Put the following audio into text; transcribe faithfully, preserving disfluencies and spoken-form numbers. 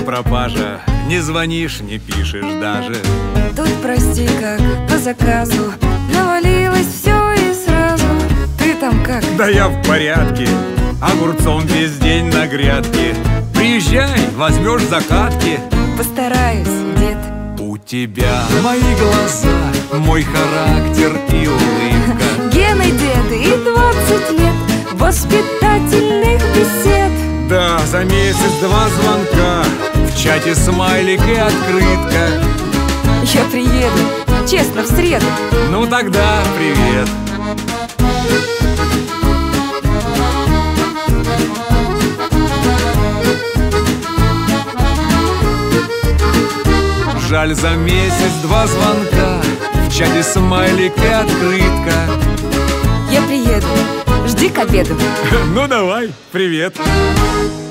пропажа. Не звонишь, не пишешь даже. Тут, прости, как по заказу навалилось все и сразу. Ты там как? Да я в порядке, огурцом весь день на грядке. Приезжай, возьмешь закатки. Постараюсь, дед. У тебя мои глаза, мой характер и улыбка. Гены, деды и двадцать лет воспитательных бесед. Да, за месяц два звонка, в чате смайлик и открытка. Я приеду, честно, в среду. Ну тогда привет. Жаль, за месяц два звонка, в чате смайлик и открытка. Я приеду, жди к обеду. Ну давай, привет.